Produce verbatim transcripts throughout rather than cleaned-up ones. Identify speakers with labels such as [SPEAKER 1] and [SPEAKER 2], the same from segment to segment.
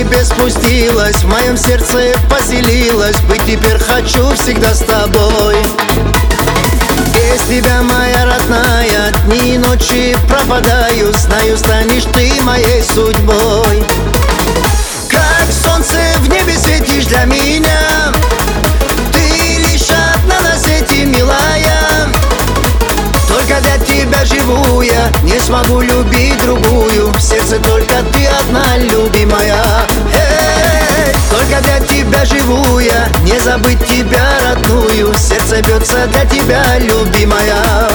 [SPEAKER 1] небес спустилась, в моем сердце поселилась. Быть теперь хочу всегда с тобой. Без тебя, моя родная, дни и ночи пропадаю. Знаю, станешь ты моей судьбой. Как солнце в небе светишь для меня, ты лишь одна на свете, милая. Только для тебя живу я, не смогу любить другую. В сердце только ты одна, любимая. Эй, только для тебя живу я, не забыть тебя родную. Сердце бьется для тебя, любимая.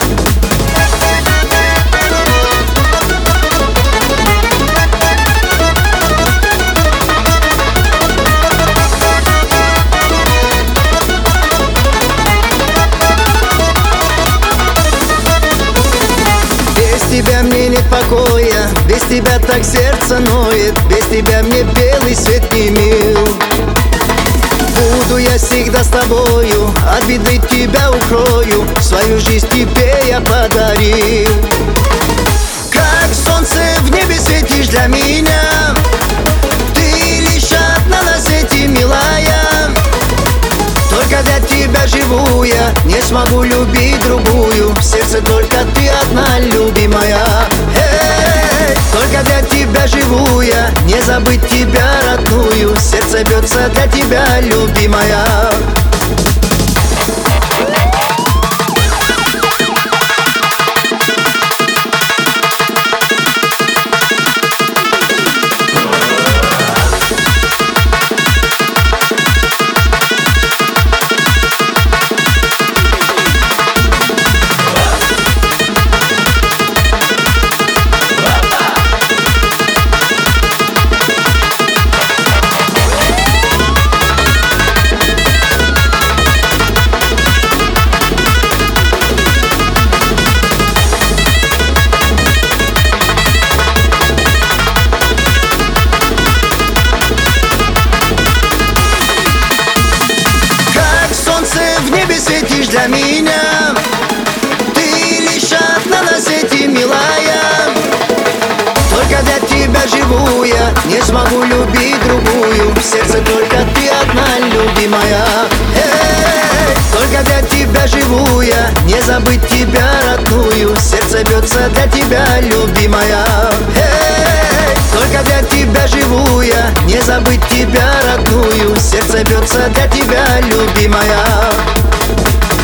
[SPEAKER 1] Без тебя мне нет покоя, без тебя так сердце ноет. Без тебя мне белый свет не мил. Буду я всегда с тобою, от беды тебя укрою. Свою жизнь тебе я подарил. Как солнце в небе светишь для меня, ты лишь одна на свете, милая. Только для тебя живу я, не смогу любить другую. В сердце только ты одна, любимая. Эй, только для тебя живу я, не забыть тебя родную. Сердце бьется для тебя, любимая. Светишь для меня, ты лишь одна на свете, милая. Только для тебя живу я, не смогу любить другую. В сердце только ты одна, любимая. Эй, только для тебя живу я, не забыть тебя родную. Сердце бьется для тебя, любимая. Эй, только для тебя живу я, не забыть тебя родную. Сердце бьется для тебя, любимая.